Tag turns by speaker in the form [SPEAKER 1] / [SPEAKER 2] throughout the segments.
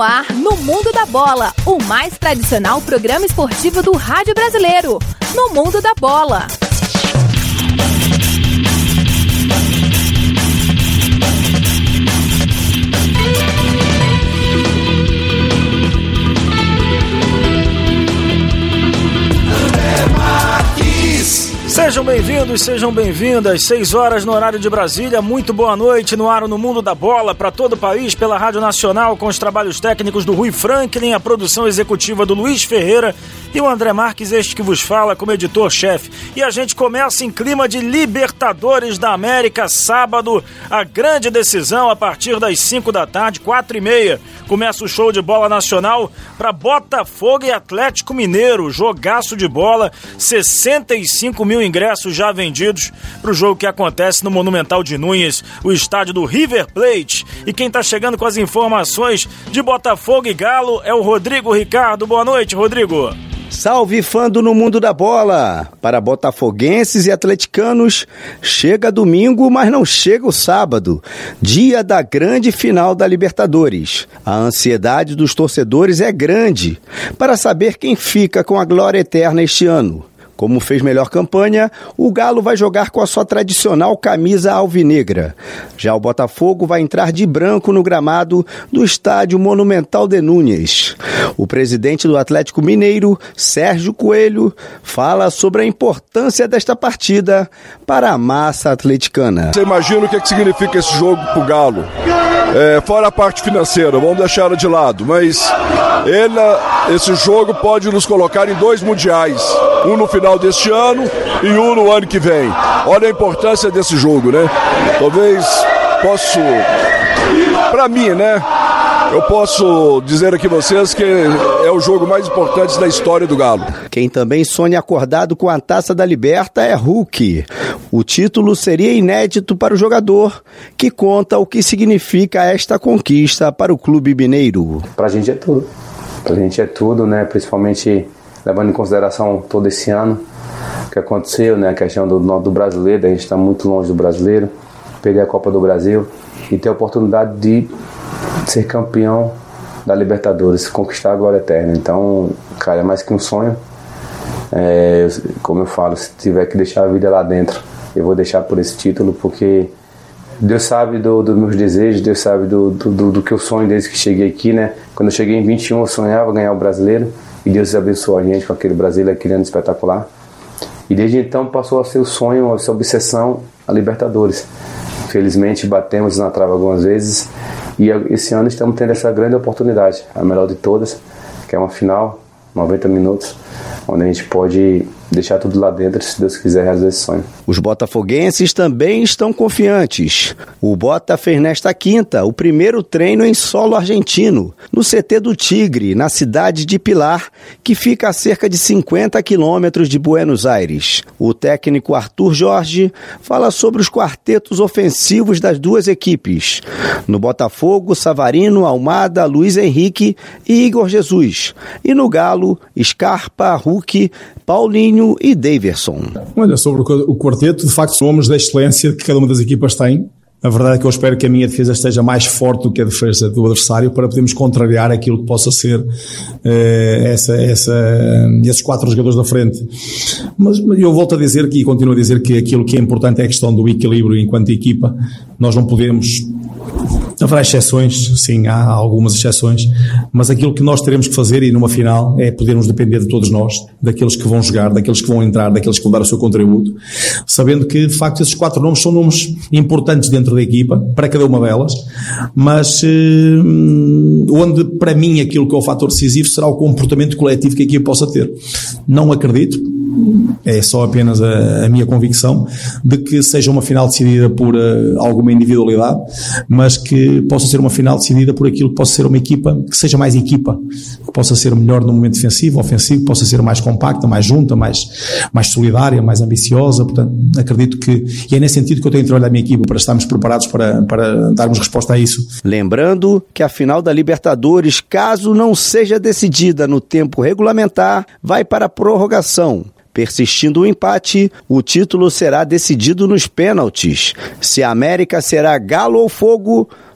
[SPEAKER 1] no ar, no Mundo da Bola, o mais tradicional programa esportivo do rádio brasileiro. No Mundo da Bola.
[SPEAKER 2] Sejam bem-vindos, sejam bem-vindas, 6 horas no horário de Brasília, muito boa noite no ar no Mundo da Bola, para todo o país, pela Rádio Nacional, com os trabalhos técnicos do Rui Franklin, a produção executiva do Luiz Ferreira e o André Marques, este que vos fala como editor-chefe. E a gente começa em clima de Libertadores da América, sábado, a grande decisão a partir das 5 da tarde, 4h30, começa o show de bola nacional para Botafogo e Atlético Mineiro, jogaço de bola, 65 mil ingressos já vendidos para o jogo que acontece no Monumental de Núñez, o estádio do River Plate. E quem está chegando com as informações de Botafogo e Galo é o Rodrigo Ricardo. Boa noite, Rodrigo.
[SPEAKER 3] Salve, fã do No Mundo da Bola! Para botafoguenses e atleticanos, chega domingo, mas não chega o sábado, dia da grande final da Libertadores. A ansiedade dos torcedores é grande para saber quem fica com a glória eterna este ano. Como fez melhor campanha, o Galo vai jogar com a sua tradicional camisa alvinegra. Já o Botafogo vai entrar de branco no gramado do estádio Monumental de Núñez. O presidente do Atlético Mineiro, Sérgio Coelho, fala sobre a importância desta partida para a massa atleticana.
[SPEAKER 4] Você imagina o que significa esse jogo para o Galo? Fora a parte financeira, vamos deixar ela de lado, mas esse jogo pode nos colocar em 2 mundiais, um no final deste ano e um no ano que vem. Olha a importância desse jogo, né? Talvez para mim, né? Eu posso dizer aqui a vocês que é o jogo mais importante da história do Galo.
[SPEAKER 3] Quem também sonha acordado com a Taça da Liberta é Hulk. O título seria inédito para o jogador, que conta o que significa esta conquista para o clube mineiro.
[SPEAKER 5] Pra gente é tudo. Pra gente é tudo, né? Principalmente levando em consideração todo esse ano que aconteceu, né? A questão do brasileiro, a gente está muito longe do brasileiro, pegar a Copa do Brasil e ter a oportunidade de ser campeão da Libertadores, conquistar a glória eterna. Então, cara, é mais que um sonho. Como eu falo, se tiver que deixar a vida lá dentro, eu vou deixar por esse título, porque Deus sabe dos meus desejos, Deus sabe do que eu sonho desde que cheguei aqui, né? Quando eu cheguei em 21, eu sonhava ganhar o brasileiro, e Deus abençoou a gente com aquele brasileiro, aquele ano espetacular. E desde então passou a ser o sonho, a ser a obsessão, a Libertadores. Infelizmente batemos na trave algumas vezes, e esse ano estamos tendo essa grande oportunidade, a melhor de todas, que é uma final, 90 minutos, onde a gente pode deixar tudo lá dentro, se Deus quiser realizar esse sonho.
[SPEAKER 3] Os botafoguenses também estão confiantes. O Bota fez nesta quinta o primeiro treino em solo argentino, no CT do Tigre, na cidade de Pilar, que fica a cerca de 50 quilômetros de Buenos Aires. O técnico Arthur Jorge fala sobre os quartetos ofensivos das duas equipes. No Botafogo, Savarino, Almada, Luiz Henrique e Igor Jesus. E no Galo, Scarpa, Hulk, Paulinho e Daverson.
[SPEAKER 6] Olha, sobre o quarteto, de facto, somos da excelência que cada uma das equipas tem. A verdade é que eu espero que a minha defesa esteja mais forte do que a defesa do adversário para podermos contrariar aquilo que possa ser esses 4 jogadores da frente. Mas eu volto a dizer e continuo a dizer que aquilo que é importante é a questão do equilíbrio enquanto equipa. Nós não podemos... Haverá exceções, sim, há algumas exceções, mas aquilo que nós teremos que fazer e numa final é podermos depender de todos nós, daqueles que vão jogar, daqueles que vão entrar, daqueles que vão dar o seu contributo, sabendo que de facto esses 4 nomes são nomes importantes dentro da equipa, para cada uma delas, mas onde para mim aquilo que é o fator decisivo será o comportamento coletivo que a equipa possa ter. Não acredito, é só apenas a minha convicção de que seja uma final decidida por alguma individualidade, mas que possa ser uma final decidida por aquilo que possa ser uma equipa, que seja mais equipa, que possa ser melhor no momento defensivo, ofensivo, possa ser mais compacta, mais junta, mais solidária, mais ambiciosa. Portanto, acredito que, e é nesse sentido que eu tenho de trabalhar a minha equipa, para estarmos preparados para darmos resposta a isso.
[SPEAKER 3] Lembrando que a final da Libertadores, caso não seja decidida no tempo regulamentar, vai para a prorrogação. Persistindo o empate, o título será decidido nos pênaltis. Se a América será Galo ou Fogo,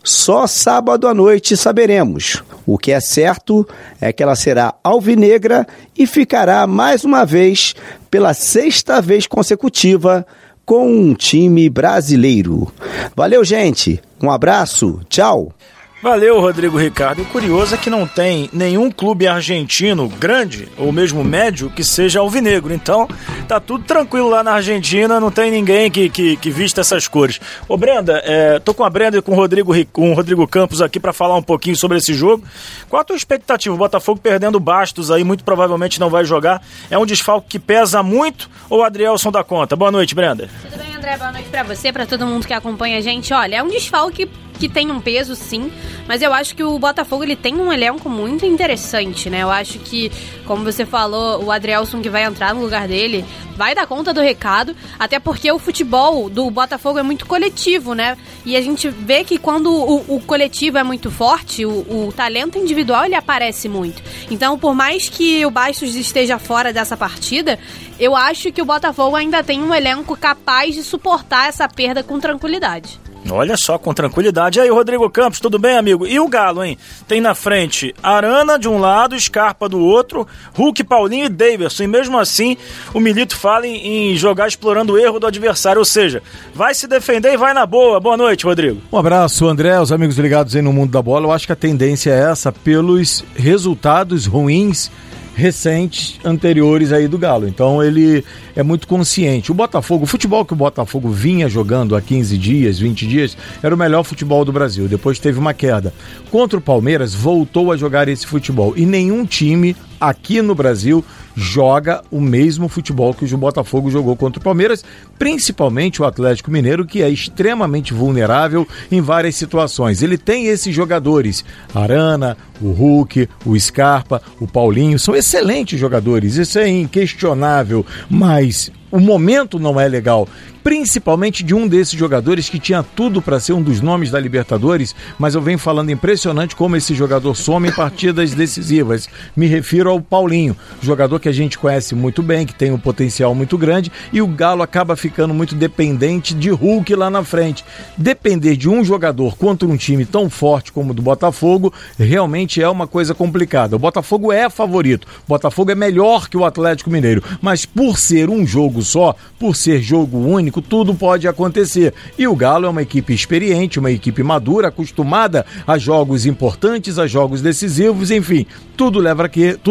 [SPEAKER 3] Só sábado à noite saberemos. O que é certo é que ela será alvinegra e ficará mais uma vez, pela 6ª vez consecutiva, com um time brasileiro. Valeu, gente. Um abraço. Tchau.
[SPEAKER 2] Valeu, Rodrigo Ricardo. O curioso é que não tem nenhum clube argentino grande, ou mesmo médio, que seja alvinegro. Então, tá tudo tranquilo lá na Argentina, não tem ninguém que vista essas cores. Ô, Brenda, tô com a Brenda e com o Rodrigo Campos aqui para falar um pouquinho sobre esse jogo. Qual a tua expectativa? O Botafogo perdendo Bastos aí, muito provavelmente não vai jogar. É um desfalque que pesa muito ou o Adrielson dá conta? Boa noite, Brenda.
[SPEAKER 7] Tudo bem, André? Boa noite pra você, pra todo mundo que acompanha a gente. Olha, é um desfalque que tem um peso, sim, mas eu acho que o Botafogo ele tem um elenco muito interessante, né? Eu acho que, como você falou, o Adrielson que vai entrar no lugar dele vai dar conta do recado, até porque o futebol do Botafogo é muito coletivo, né? E a gente vê que quando o coletivo é muito forte, o talento individual ele aparece muito. Então, por mais que o Bastos esteja fora dessa partida, eu acho que o Botafogo ainda tem um elenco capaz de suportar essa perda com tranquilidade.
[SPEAKER 2] Olha só, com tranquilidade. E aí, Rodrigo Campos, tudo bem, amigo? E o Galo, hein? Tem na frente Arana de um lado, Scarpa do outro, Hulk, Paulinho e Daverson. E mesmo assim, o Milito fala em jogar explorando o erro do adversário. Ou seja, vai se defender e vai na boa. Boa noite, Rodrigo.
[SPEAKER 8] Um abraço, André, os amigos ligados aí no Mundo da Bola. Eu acho que a tendência é essa, pelos resultados ruins recentes, anteriores aí do Galo. Então ele é muito consciente. O futebol que o Botafogo vinha jogando há 15 dias, 20 dias, era o melhor futebol do Brasil. Depois teve uma queda. Contra o Palmeiras, voltou a jogar esse futebol. E nenhum time aqui no Brasil joga o mesmo futebol que o Botafogo jogou contra o Palmeiras, principalmente o Atlético Mineiro, que é extremamente vulnerável em várias situações. Ele tem esses jogadores, Arana, o Hulk, o Scarpa, o Paulinho, são excelentes jogadores, isso é inquestionável, mas o momento não é legal, principalmente de um desses jogadores que tinha tudo para ser um dos nomes da Libertadores, mas eu venho falando impressionante como esse jogador some em partidas decisivas. Me refiro ao Paulinho, jogador que a gente conhece muito bem, que tem um potencial muito grande, e o Galo acaba ficando muito dependente de Hulk lá na frente. Depender de um jogador contra um time tão forte como o do Botafogo, realmente é uma coisa complicada. O Botafogo é favorito, o Botafogo é melhor que o Atlético Mineiro, mas por ser um jogo só, por ser jogo único, tudo pode acontecer. E o Galo é uma equipe experiente, uma equipe madura, acostumada a jogos importantes, a jogos decisivos, enfim, tudo leva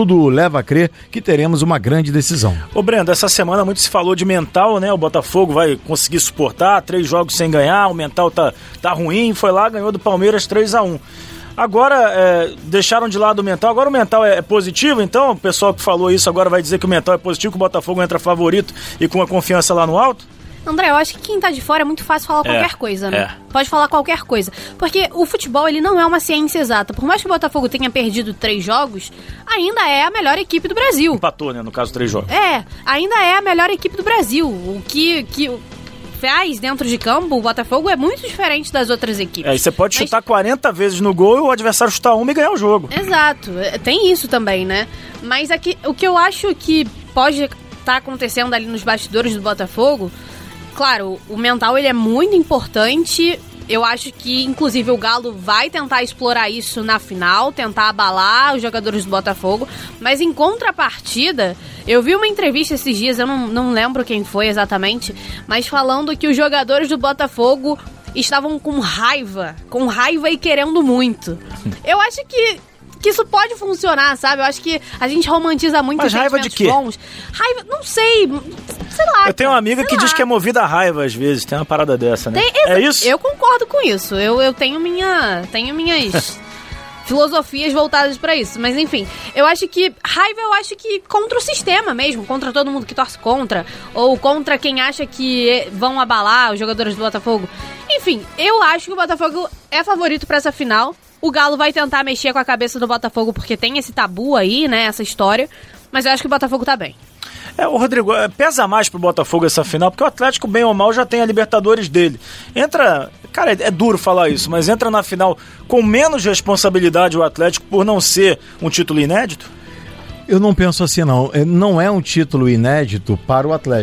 [SPEAKER 8] a crer que teremos uma grande decisão.
[SPEAKER 2] Ô Brenda, essa semana muito se falou de mental, né? O Botafogo vai conseguir suportar 3 jogos sem ganhar, o mental tá ruim, foi lá, ganhou do Palmeiras 3-1. Agora, deixaram de lado o mental. Agora o mental é positivo, então o pessoal que falou isso agora vai dizer que o mental é positivo, que o Botafogo entra favorito e com a confiança lá no alto?
[SPEAKER 7] André, eu acho que quem tá de fora é muito fácil falar qualquer coisa, né? Pode falar qualquer coisa. Porque o futebol, ele não é uma ciência exata. Por mais que o Botafogo tenha perdido 3 jogos, ainda é a melhor equipe do Brasil.
[SPEAKER 2] Empatou, né? No caso, 3 jogos.
[SPEAKER 7] Ainda é a melhor equipe do Brasil. O que faz dentro de campo, o Botafogo é muito diferente das outras equipes.
[SPEAKER 2] E você pode chutar 40 vezes no gol e o adversário chutar uma e ganhar o jogo.
[SPEAKER 7] Exato. Tem isso também, né? Mas aqui, o que eu acho que pode estar acontecendo ali nos bastidores do Botafogo, claro, o mental ele é muito importante. Eu acho que, inclusive, o Galo vai tentar explorar isso na final, tentar abalar os jogadores do Botafogo. Mas, em contrapartida, eu vi uma entrevista esses dias, eu não lembro quem foi exatamente, mas falando que os jogadores do Botafogo estavam com raiva e querendo muito. Eu acho que isso pode funcionar, sabe? Eu acho que a gente romantiza muito os
[SPEAKER 2] raiva de quê?
[SPEAKER 7] Bons. Raiva, não sei lá.
[SPEAKER 2] Eu tenho uma amiga que diz que é movida a raiva às vezes, tem uma parada dessa, né? É isso?
[SPEAKER 7] Eu concordo com isso. Eu tenho minhas filosofias voltadas pra isso, mas enfim, eu acho que contra o sistema mesmo, contra todo mundo que torce contra, ou contra quem acha que vão abalar os jogadores do Botafogo. Enfim, eu acho que o Botafogo é favorito pra essa final. O Galo vai tentar mexer com a cabeça do Botafogo porque tem esse tabu aí, né, essa história, mas eu acho que o Botafogo tá bem.
[SPEAKER 2] O Rodrigo, pesa mais pro Botafogo essa final, porque o Atlético, bem ou mal, já tem a Libertadores dele. Cara, é duro falar isso, mas entra na final com menos responsabilidade o Atlético por não ser um título inédito?
[SPEAKER 8] Eu não penso assim, não. Não é um título inédito para o Atlético.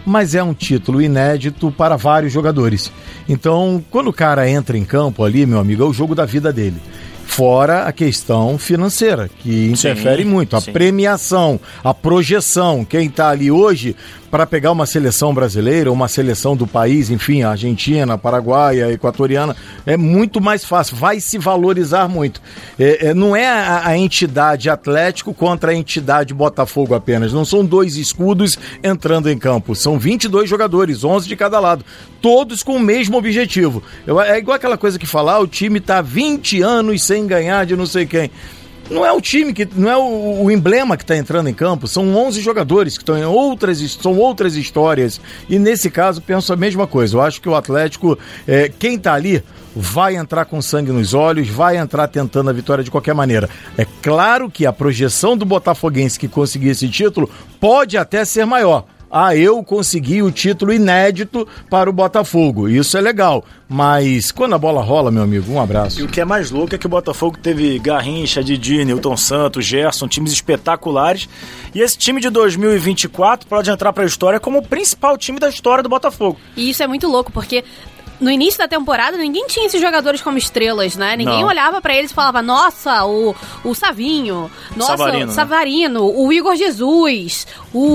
[SPEAKER 8] mas é um título inédito para vários jogadores. Então, quando o cara entra em campo ali, meu amigo, é o jogo da vida dele. Fora a questão financeira, que interfere muito. A premiação, a projeção. Quem está ali hoje para pegar uma seleção brasileira, uma seleção do país, enfim, a Argentina, a Paraguai, a Equatoriana, é muito mais fácil, vai se valorizar muito. Não é a entidade Atlético contra a entidade Botafogo apenas, não são dois escudos entrando em campo, são 22 jogadores, 11 de cada lado, todos com o mesmo objetivo. É igual aquela coisa que falar, o time está 20 anos sem ganhar de não sei quem. Não é o time, não é o emblema que está entrando em campo, são 11 jogadores que estão em são outras histórias. E nesse caso, penso a mesma coisa. Eu acho que o Atlético, quem está ali, vai entrar com sangue nos olhos, vai entrar tentando a vitória de qualquer maneira. É claro que a projeção do botafoguense que conseguir esse título pode até ser maior. Eu consegui o título inédito para o Botafogo. Isso é legal. Mas quando a bola rola, meu amigo, um abraço.
[SPEAKER 2] E o que é mais louco é que o Botafogo teve Garrincha, Didi, Nilton Santos, Gerson, times espetaculares. E esse time de 2024 pode entrar para a história como o principal time da história do Botafogo.
[SPEAKER 7] E isso é muito louco, porque no início da temporada, ninguém tinha esses jogadores como estrelas, né? Ninguém olhava pra eles e falava, nossa, o Savinho, nossa, Savarino, o Igor Jesus,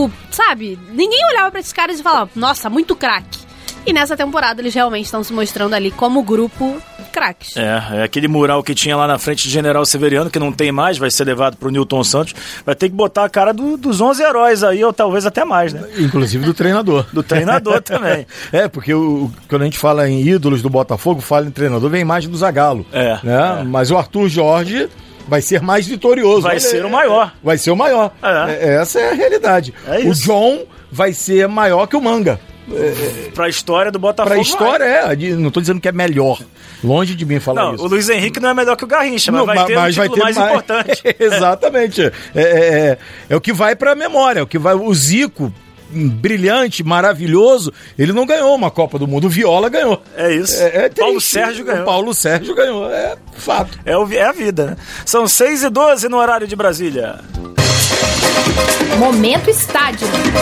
[SPEAKER 7] sabe? Ninguém olhava pra esses caras e falava, nossa, muito craque. E nessa temporada eles realmente estão se mostrando ali como grupo craques.
[SPEAKER 2] É aquele mural que tinha lá na frente de General Severiano, que não tem mais, vai ser levado pro Nilton Santos, vai ter que botar a cara dos 11 heróis aí, ou talvez até mais, né?
[SPEAKER 8] Inclusive do treinador.
[SPEAKER 2] Do treinador também.
[SPEAKER 8] Porque quando a gente fala em ídolos do Botafogo, fala em treinador, vem a imagem do Zagallo. Mas o Arthur Jorge vai ser mais vitorioso.
[SPEAKER 2] Vai ser o maior.
[SPEAKER 8] Vai ser o maior. Essa é a realidade. O John vai ser maior que o Manga.
[SPEAKER 2] Pra história do Botafogo.
[SPEAKER 8] Pra história, não tô dizendo que é melhor. Longe de mim falar isso.
[SPEAKER 2] O Luiz Henrique não é melhor que o Garrincha, mas vai ter um título mais importante.
[SPEAKER 8] Exatamente. É o que vai pra memória. O Zico, brilhante, maravilhoso, ele não ganhou uma Copa do Mundo. O Viola ganhou.
[SPEAKER 2] É isso. Paulo Sérgio ganhou.
[SPEAKER 8] O Paulo Sérgio ganhou. É fato.
[SPEAKER 2] É a vida, né? São 6h12 no horário de Brasília.
[SPEAKER 1] Momento Estádio.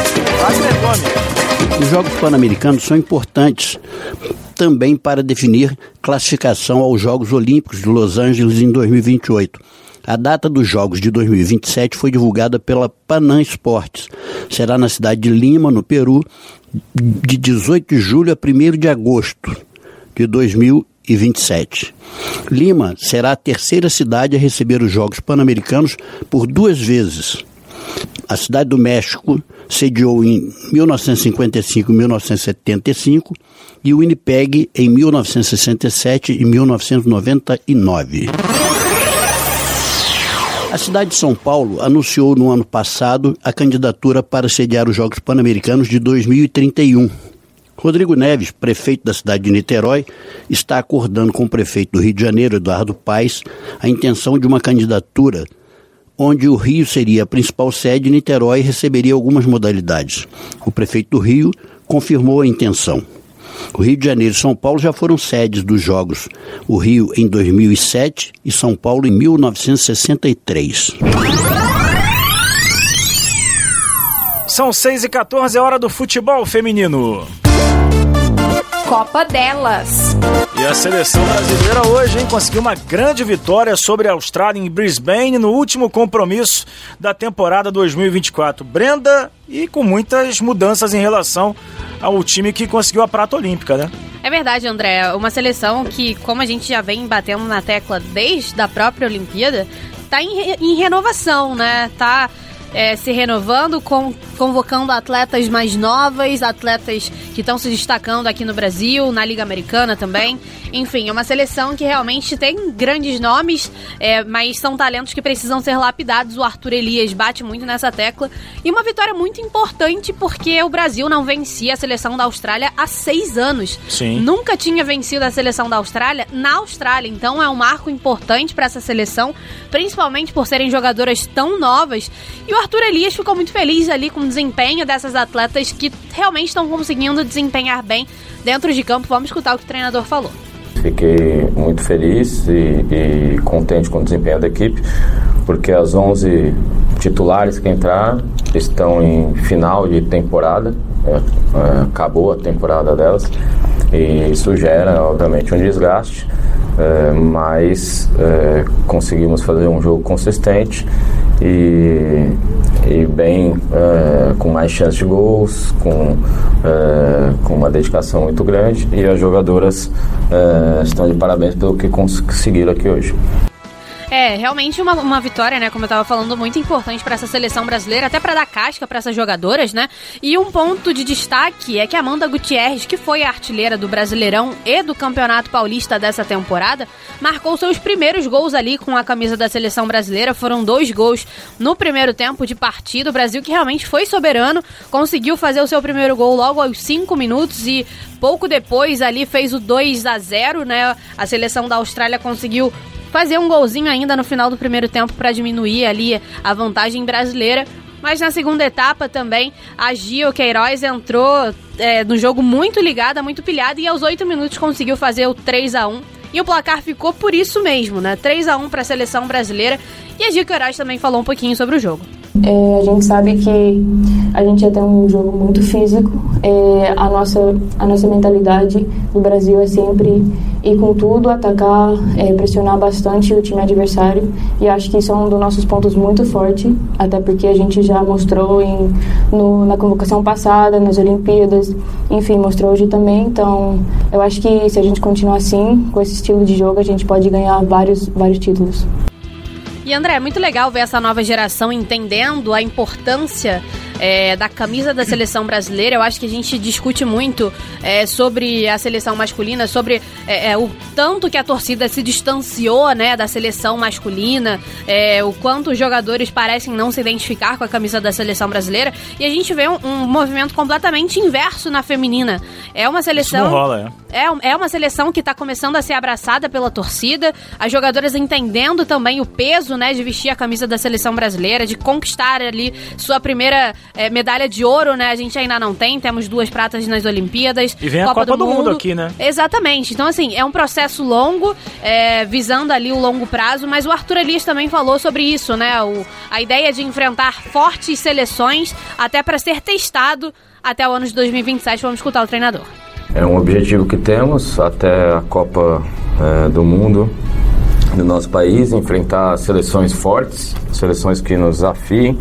[SPEAKER 3] Os Jogos Pan-Americanos são importantes também para definir classificação aos Jogos Olímpicos de Los Angeles em 2028. A data dos Jogos de 2027 foi divulgada pela Panam Esportes. Será na cidade de Lima, no Peru, de 18 de julho a 1º de agosto de 2027. Lima será a terceira cidade a receber os Jogos Pan-Americanos por 2 vezes. A Cidade do México sediou em 1955 e 1975 e o Winnipeg em 1967 e 1999. A cidade de São Paulo anunciou no ano passado a candidatura para sediar os Jogos Pan-Americanos de 2031. Rodrigo Neves, prefeito da cidade de Niterói, está acordando com o prefeito do Rio de Janeiro, Eduardo Paes, a intenção de uma candidatura onde o Rio seria a principal sede e Niterói receberia algumas modalidades. O prefeito do Rio confirmou a intenção. O Rio de Janeiro e São Paulo já foram sedes dos Jogos. O Rio em 2007 e São Paulo em 1963.
[SPEAKER 2] São 6h14, é hora do futebol feminino.
[SPEAKER 1] Copa delas.
[SPEAKER 2] E a seleção brasileira hoje, conseguiu uma grande vitória sobre a Austrália em Brisbane no último compromisso da temporada 2024. Brenda, e com muitas mudanças em relação ao time que conseguiu a prata olímpica, né?
[SPEAKER 7] É verdade, André. Uma seleção que, como a gente já vem batendo na tecla desde a própria Olimpíada, tá em renovação, né? Tá se renovando, convocando atletas mais novas, atletas que estão se destacando aqui no Brasil, na Liga Americana também. Enfim, é uma seleção que realmente tem grandes nomes, mas são talentos que precisam ser lapidados. O Arthur Elias bate muito nessa tecla. E uma vitória muito importante porque o Brasil não vencia a seleção da Austrália há 6 anos.
[SPEAKER 2] Sim.
[SPEAKER 7] Nunca tinha vencido a seleção da Austrália na Austrália. Então é um marco importante para essa seleção, principalmente por serem jogadoras tão novas. E o Arthur Elias ficou muito feliz ali com o desempenho dessas atletas que realmente estão conseguindo desempenhar bem dentro de campo. Vamos escutar o que o treinador falou.
[SPEAKER 9] Fiquei muito feliz e contente com o desempenho da equipe, porque as 11 titulares que entraram estão em final de temporada. acabou a temporada delas, e isso gera, obviamente, um desgaste, mas conseguimos fazer um jogo consistente e bem, com mais chance de gols, com uma dedicação muito grande, e as jogadoras estão de parabéns pelo que conseguiram aqui hoje.
[SPEAKER 7] Realmente uma vitória, né, como eu tava falando, muito importante para essa seleção brasileira, até para dar casca para essas jogadoras, né? E um ponto de destaque é que a Amanda Gutierrez, que foi a artilheira do Brasileirão e do Campeonato Paulista dessa temporada, marcou seus primeiros gols ali com a camisa da seleção brasileira. Foram 2 gols no primeiro tempo de partida. O Brasil, que realmente foi soberano, conseguiu fazer o seu primeiro gol logo aos 5 minutos e pouco depois ali fez o 2-0, né? A seleção da Austrália conseguiu fazer um golzinho ainda no final do primeiro tempo para diminuir ali a vantagem brasileira. Mas na segunda etapa também a Gio Queiroz entrou no jogo muito ligada, muito pilhada, e aos 8 minutos conseguiu fazer o 3-1. E o placar ficou por isso mesmo, né? 3-1 para a seleção brasileira. E a Gio Queiroz também falou um pouquinho sobre o jogo.
[SPEAKER 10] A gente sabe que a gente ia ter um jogo muito físico. A nossa mentalidade do Brasil é sempre ir com tudo, atacar, pressionar bastante o time adversário. E acho que isso é um dos nossos pontos muito fortes, até porque a gente já mostrou na convocação passada, nas Olimpíadas, enfim, mostrou hoje também. Então, eu acho que se a gente continuar assim, com esse estilo de jogo, a gente pode ganhar vários títulos.
[SPEAKER 7] E André, é muito legal ver essa nova geração entendendo a importância da camisa da seleção brasileira. Eu acho que a gente discute muito sobre a seleção masculina, sobre o tanto que a torcida se distanciou, né, da seleção masculina, o quanto os jogadores parecem não se identificar com a camisa da seleção brasileira, e a gente vê um movimento completamente inverso na feminina. É uma seleção...
[SPEAKER 2] Isso não rola,
[SPEAKER 7] é uma seleção que está começando a ser abraçada pela torcida, as jogadoras entendendo também o peso, né, de vestir a camisa da seleção brasileira, de conquistar ali sua primeira medalha de ouro, né? A gente ainda não tem, temos 2 pratas nas Olimpíadas.
[SPEAKER 2] E vem a Copa do Mundo aqui, né?
[SPEAKER 7] Exatamente. Então, assim, é um processo longo, visando ali o longo prazo, mas o Arthur Elias também falou sobre isso, né? A ideia de enfrentar fortes seleções até para ser testado até o ano de 2027. Vamos escutar o treinador.
[SPEAKER 9] É um objetivo que temos até a Copa do Mundo do nosso país, enfrentar seleções fortes, seleções que nos desafiem.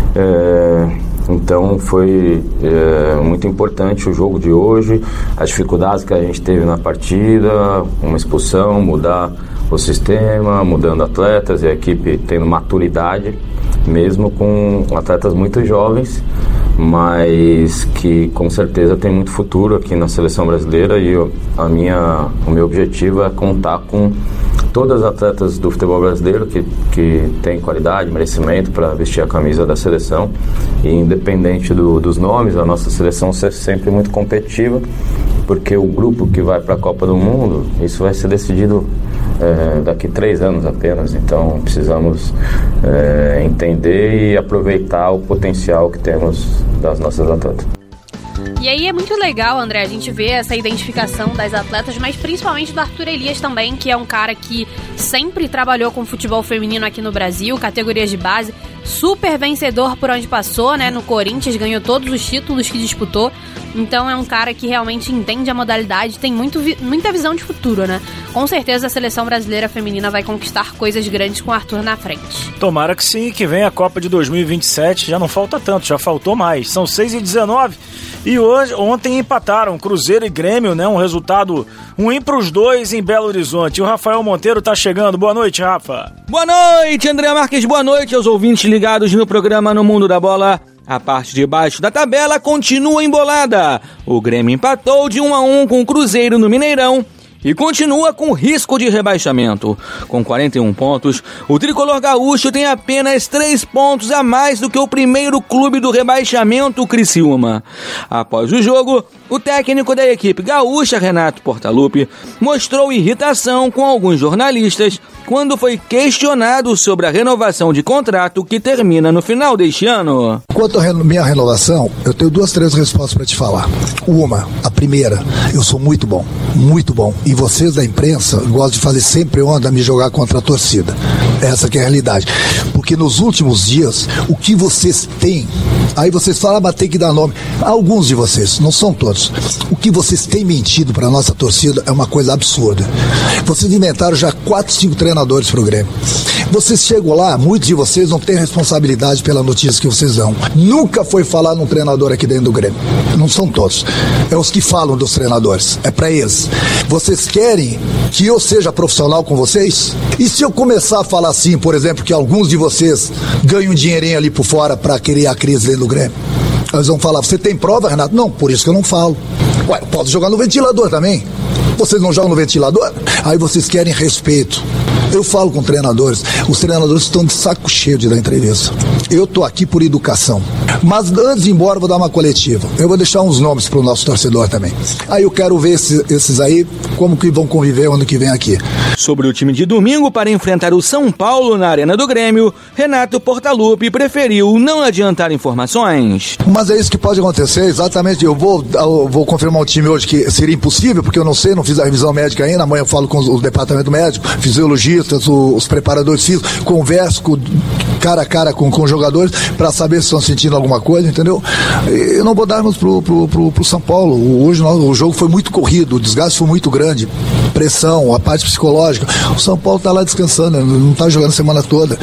[SPEAKER 9] Então foi muito importante o jogo de hoje, as dificuldades que a gente teve na partida, uma expulsão, mudar o sistema, mudando atletas e a equipe tendo maturidade, mesmo com atletas muito jovens, mas que com certeza tem muito futuro aqui na seleção brasileira, e o meu objetivo é contar com todas as atletas do futebol brasileiro que têm qualidade, merecimento para vestir a camisa da seleção, e independente dos nomes, a nossa seleção ser sempre muito competitiva, porque o grupo que vai para a Copa do Mundo, isso vai ser decidido daqui 3 anos apenas. Então precisamos entender e aproveitar o potencial que temos das nossas atletas.
[SPEAKER 7] E aí é muito legal, André, a gente vê essa identificação das atletas, mas principalmente do Arthur Elias também, que é um cara que sempre trabalhou com futebol feminino aqui no Brasil, categorias de base, super vencedor por onde passou, né? No Corinthians ganhou todos os títulos que disputou. Então é um cara que realmente entende a modalidade, tem muita visão de futuro, né? Com certeza a seleção brasileira feminina vai conquistar coisas grandes com o Arthur na frente.
[SPEAKER 2] Tomara que sim, que venha a Copa de 2027, já não falta tanto, já faltou mais. São 6h19 e ontem empataram Cruzeiro e Grêmio, né? Um resultado ruim para os dois em Belo Horizonte. E o Rafael Monteiro tá chegando. Boa noite, Rafa.
[SPEAKER 11] Boa noite, André Marques. Boa noite aos ouvintes ligados no programa No Mundo da Bola. A parte de baixo da tabela continua embolada. O Grêmio empatou de 1-1 com o Cruzeiro no Mineirão e continua com risco de rebaixamento. Com 41 pontos, o tricolor gaúcho tem apenas 3 pontos a mais do que o primeiro clube do rebaixamento, o Criciúma. Após o jogo, o técnico da equipe gaúcha, Renato Portaluppi, mostrou irritação com alguns jornalistas quando foi questionado sobre a renovação de contrato que termina no final deste ano.
[SPEAKER 12] Quanto à minha renovação, eu tenho 2, 3 respostas para te falar. A primeira, eu sou muito bom. E vocês da imprensa gostam de fazer sempre onda me jogar contra a torcida. Essa que é a realidade. Porque nos últimos dias, o que vocês têm, aí vocês falam, mas tem que dar nome. Alguns de vocês, não são todos. O que vocês têm mentido para a nossa torcida é uma coisa absurda. Vocês inventaram já 4, 5 treinadores pro Grêmio. Vocês chegam lá, muitos de vocês não têm responsabilidade pela notícia que vocês dão. Nunca foi falar num treinador aqui dentro do Grêmio. Não são todos. É os que falam dos treinadores. É para eles. Vocês querem que eu seja profissional com vocês? E se eu começar a falar assim, por exemplo, que alguns de vocês ganham um dinheirinho ali por fora para criar crise dentro do Grêmio? Eles vão falar, você tem prova, Renato? Não, por isso que eu não falo. Ué, eu posso jogar no ventilador também. Vocês não jogam no ventilador? Aí vocês querem respeito. Eu falo com treinadores, os treinadores estão de saco cheio de dar entrevista. Eu tô aqui por educação. Mas antes de ir embora, eu vou dar uma coletiva. Eu vou deixar uns nomes pro nosso torcedor também. Aí eu quero ver esses aí, como que vão conviver ano que vem aqui.
[SPEAKER 11] Sobre o time de domingo para enfrentar o São Paulo na Arena do Grêmio, Renato Portaluppi preferiu não adiantar informações.
[SPEAKER 12] Mas é isso que pode acontecer, exatamente. Eu vou confirmar o time hoje, que seria impossível, porque eu não sei, não fiz a revisão médica ainda. Amanhã eu falo com o departamento médico, fisiologistas, os preparadores físicos, converso cara a cara com os jogadores para saber se estão sentindo alguma coisa, entendeu? E não vou darmos pro São Paulo. Hoje o jogo foi muito corrido, o desgaste foi muito grande, pressão, a parte psicológica. O São Paulo está lá descansando, não está jogando a semana toda.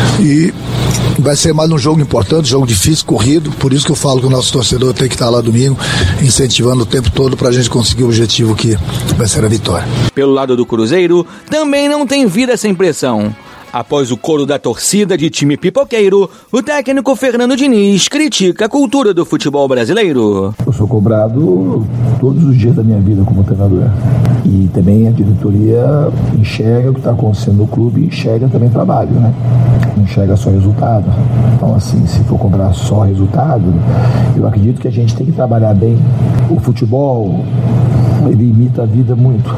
[SPEAKER 12] E vai ser mais um jogo importante, jogo difícil, corrido. Por isso que eu falo que o nosso torcedor tem que estar lá domingo, incentivando o tempo todo para a gente conseguir o objetivo que vai ser a vitória.
[SPEAKER 11] Pelo lado do Cruzeiro, também não tem vida sem pressão. Após o coro da torcida de time pipoqueiro, o técnico Fernando Diniz critica a cultura do futebol brasileiro.
[SPEAKER 13] Eu sou cobrado todos os dias da minha vida como treinador. E também a diretoria enxerga o que está acontecendo no clube e enxerga também trabalho, né? Não enxerga só resultado. Então, assim, se for cobrar só resultado, eu acredito que a gente tem que trabalhar bem. O futebol, ele imita a vida muito.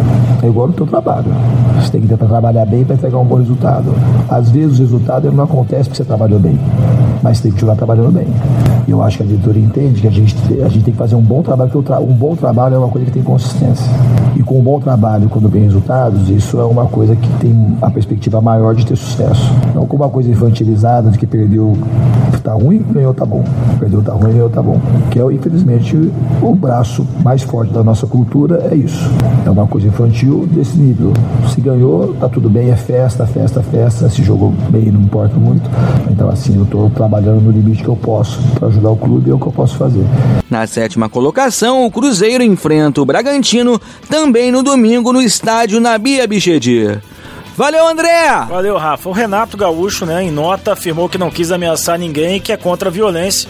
[SPEAKER 13] É igual no teu trabalho. Você tem que tentar trabalhar bem para entregar um bom resultado. Às vezes o resultado não acontece porque você trabalhou bem, mas tem que continuar trabalhando bem. E eu acho que a diretoria entende que a gente tem que fazer um bom trabalho, porque um bom trabalho é uma coisa que tem consistência. E com um bom trabalho, quando vem resultados, isso é uma coisa que tem a perspectiva maior de ter sucesso. Não como uma coisa infantilizada de que perdeu, tá ruim, ganhou, tá bom. Perdeu, tá ruim, ganhou, tá bom. Que é, infelizmente, o braço mais forte da nossa cultura é isso. É uma coisa infantil desse nível. Se ganhou, tá tudo bem, é festa. Se jogou bem, não importa muito. Então, assim, eu tô trabalhando no limite que eu posso para ajudar o clube, é o que eu posso fazer.
[SPEAKER 11] Na 7ª colocação, o Cruzeiro enfrenta o Bragantino também no domingo no estádio Nabi Abichedi. Valeu, André!
[SPEAKER 2] Valeu, Rafa. O Renato Gaúcho, né, em nota, afirmou que não quis ameaçar ninguém e que é contra a violência.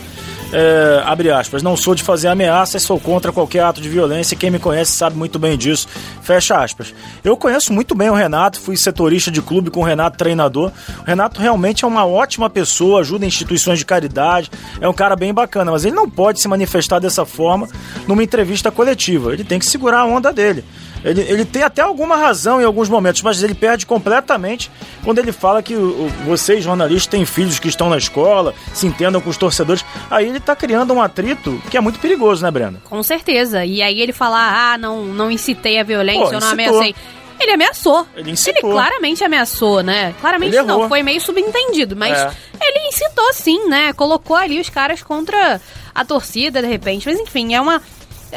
[SPEAKER 2] Abre aspas, não sou de fazer ameaças, sou contra qualquer ato de violência, quem me conhece sabe muito bem disso, fecha aspas. Eu conheço muito bem o Renato, fui setorista de clube com o Renato treinador. O Renato realmente é uma ótima pessoa, ajuda instituições de caridade, é um cara bem bacana, mas ele não pode se manifestar dessa forma numa entrevista coletiva, ele tem que segurar a onda dele. Ele tem até alguma razão em alguns momentos, mas ele perde completamente quando ele fala que vocês, jornalistas, têm filhos que estão na escola, se entendam com os torcedores. Aí ele tá criando um atrito que é muito perigoso, né, Brenda?
[SPEAKER 7] Com certeza. E aí ele fala, não incitei a violência, eu não ameacei. Ele ameaçou. Ele claramente ameaçou, né? Claramente não, foi meio subentendido, mas ele incitou sim, né? Colocou ali os caras contra a torcida, de repente. Mas enfim, é uma...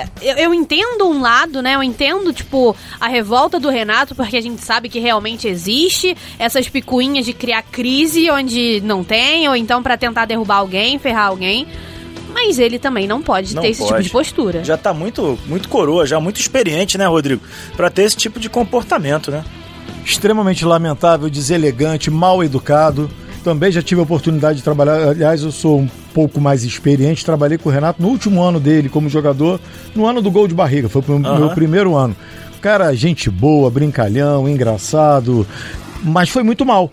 [SPEAKER 7] Eu entendo um lado, né? Eu entendo, tipo, a revolta do Renato, porque a gente sabe que realmente existe essas picuinhas de criar crise onde não tem, ou então pra tentar derrubar alguém, ferrar alguém. Mas ele também não pode ter esse tipo de postura.
[SPEAKER 2] Já tá muito coroa, já muito experiente, né, Rodrigo? Pra ter esse tipo de comportamento, né?
[SPEAKER 8] Extremamente lamentável, deselegante, mal educado. Também já tive a oportunidade de trabalhar, aliás, eu sou um pouco mais experiente, trabalhei com o Renato no último ano dele como jogador, no ano do gol de barriga, foi o meu primeiro ano. Cara, gente boa, brincalhão, engraçado, mas foi muito mal.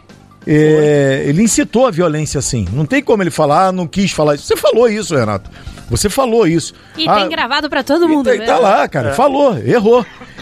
[SPEAKER 8] Ele incitou a violência assim, não tem como ele falar, não quis falar isso. Você falou isso, Renato, você falou isso.
[SPEAKER 7] E tem gravado pra todo mundo.
[SPEAKER 8] Tá lá, cara, falou, errou.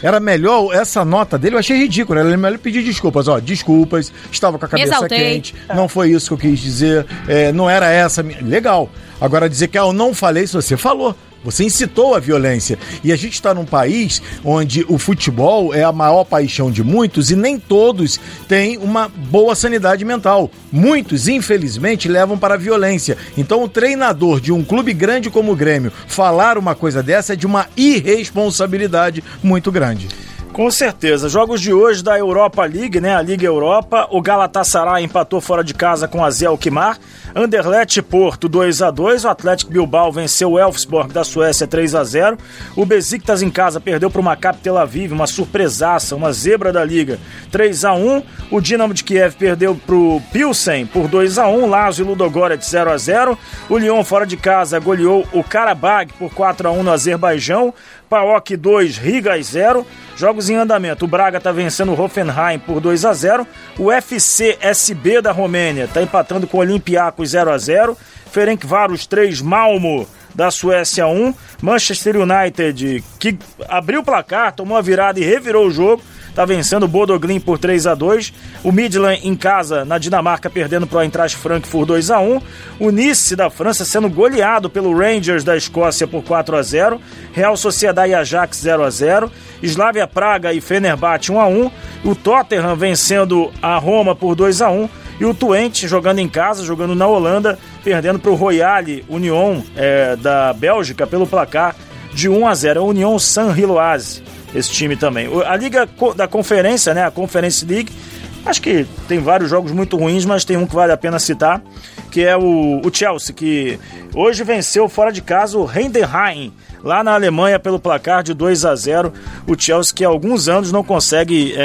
[SPEAKER 8] Era melhor, essa nota dele eu achei ridícula, era melhor pedir desculpas, desculpas, estava com a cabeça quente, não foi isso que eu quis dizer, não era essa, legal. Agora dizer que eu não falei, se você falou. Você incitou a violência. E a gente está num país onde o futebol é a maior paixão de muitos e nem todos têm uma boa sanidade mental. Muitos, infelizmente, levam para a violência. Então, o treinador de um clube grande como o Grêmio falar uma coisa dessa é de uma irresponsabilidade muito grande.
[SPEAKER 2] Com certeza. Jogos de hoje da Europa League, né? A Liga Europa. O Galatasaray empatou fora de casa com a AZ Alkmaar. Anderlecht Porto 2-2. O Atlético Bilbao venceu o Elfsborg da Suécia 3-0. O Besiktas em casa perdeu para o Maccabi Tel Aviv, uma surpresaça, uma zebra da Liga, 3-1. O Dinamo de Kiev perdeu para o Pilsen por 2-1. Lazio e Ludogorets 0-0. O Lyon fora de casa goleou o Karabag por 4-1 no Azerbaijão. PAOK 2, Riga 0. Jogos em andamento. O Braga está vencendo o Hoffenheim por 2-0. O FC SB da Romênia está empatando com o Olympiacos 0-0. Ferencváros 3, Malmo da Suécia 1. Manchester United, que abriu o placar, tomou a virada e revirou o jogo, está vencendo o Bodo Glimt por 3-2. O Midland em casa, na Dinamarca, perdendo para o Eintracht Frankfurt 2-1. O Nice da França sendo goleado pelo Rangers da Escócia por 4-0. Real Sociedad e Ajax 0-0. Slavia Praga e Fenerbahçe 1-1. O Tottenham vencendo a Roma por 2-1. E o Twente jogando em casa, jogando na Holanda, perdendo para o Royale Union da Bélgica pelo placar de 1-0. É o Union Saint-Gilloise, esse time também. A Liga da Conferência, né, a Conference League, acho que tem vários jogos muito ruins, mas tem um que vale a pena citar, que é o Chelsea, que hoje venceu fora de casa o Heidenheim, lá na Alemanha, pelo placar de 2-0. O Chelsea, que há alguns anos não consegue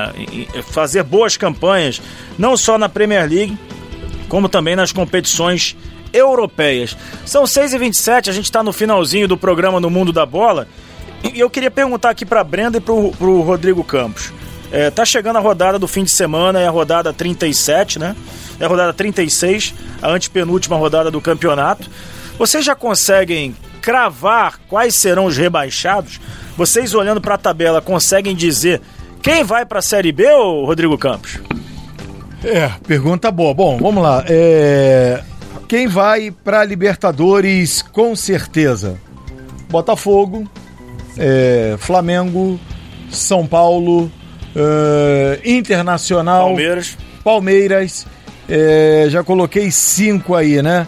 [SPEAKER 2] fazer boas campanhas, não só na Premier League, como também nas competições europeias. São 6h27, a gente está no finalzinho do programa No Mundo da Bola, e eu queria perguntar aqui para a Brenda e para o Rodrigo Campos. Tá chegando a rodada do fim de semana, é a rodada 37, né? É a rodada 36, a antepenúltima rodada do campeonato. Vocês já conseguem cravar quais serão os rebaixados? Vocês, olhando para a tabela, conseguem dizer quem vai para a Série B, ou Rodrigo Campos?
[SPEAKER 8] Pergunta boa. Bom, vamos lá. Quem vai para a Libertadores, com certeza? Botafogo, Flamengo, São Paulo, Internacional, Palmeiras. Já coloquei 5 aí, né?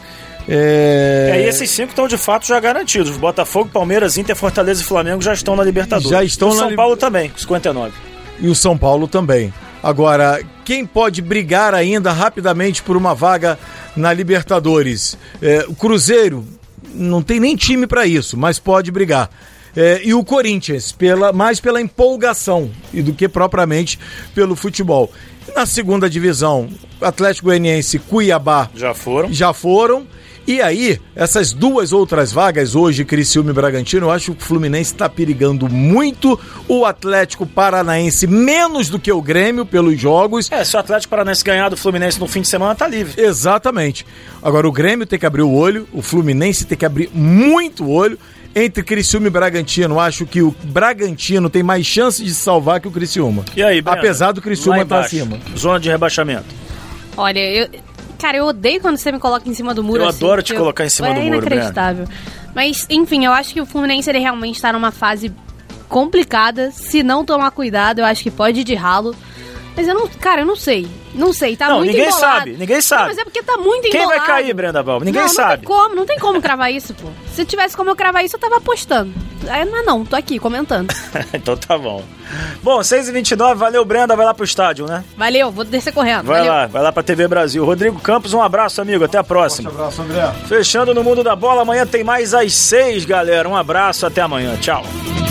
[SPEAKER 2] E esses 5 estão de fato já garantidos. Botafogo, Palmeiras, Inter, Fortaleza e Flamengo já estão na Libertadores.
[SPEAKER 8] Já estão
[SPEAKER 2] São Paulo também, com 59.
[SPEAKER 8] E o São Paulo também. Agora, quem pode brigar ainda rapidamente por uma vaga na Libertadores? O Cruzeiro não tem nem time para isso, mas pode brigar. E o Corinthians, mais pela empolgação e do que propriamente pelo futebol. Na segunda divisão, Atlético Goianiense, Cuiabá já foram. E aí, essas duas outras vagas, hoje, Criciúma e Bragantino, eu acho que o Fluminense está perigando muito, o Atlético Paranaense menos do que o Grêmio pelos jogos.
[SPEAKER 2] Se o Atlético Paranaense ganhar do Fluminense no fim de semana, tá livre.
[SPEAKER 8] Exatamente. Agora, o Grêmio tem que abrir o olho, o Fluminense tem que abrir muito o olho. Entre Criciúma e Bragantino, acho que o Bragantino tem mais chance de salvar que o Criciúma.
[SPEAKER 2] E aí, Brenda?
[SPEAKER 8] Apesar do Criciúma estar acima.
[SPEAKER 2] Zona de rebaixamento.
[SPEAKER 7] Olha, eu odeio quando você me coloca em cima do muro.
[SPEAKER 2] Eu
[SPEAKER 7] assim,
[SPEAKER 2] adoro te colocar em cima do muro,
[SPEAKER 7] inacreditável. Mas, enfim, eu acho que o Fluminense ele realmente está numa fase complicada. Se não tomar cuidado, eu acho que pode ir de ralo. Mas eu não sei. Não sei, tá muito embolado.
[SPEAKER 2] Ninguém sabe.
[SPEAKER 7] Não, mas é porque tá muito embolado.
[SPEAKER 2] Quem vai cair, Brenda Balbo? Ninguém sabe.
[SPEAKER 7] Não tem como cravar isso, pô. Se tivesse como eu cravar isso, eu tava apostando. Mas não, tô aqui comentando.
[SPEAKER 2] Então tá bom. Bom, 6h29, valeu, Brenda, vai lá pro estádio, né?
[SPEAKER 7] Valeu, vou descer correndo.
[SPEAKER 2] Vai lá pra TV Brasil. Rodrigo Campos, um abraço, amigo, até a próxima.
[SPEAKER 8] Um abraço, André.
[SPEAKER 2] Fechando No Mundo da Bola, amanhã tem mais às 6, galera. Um abraço, até amanhã, tchau.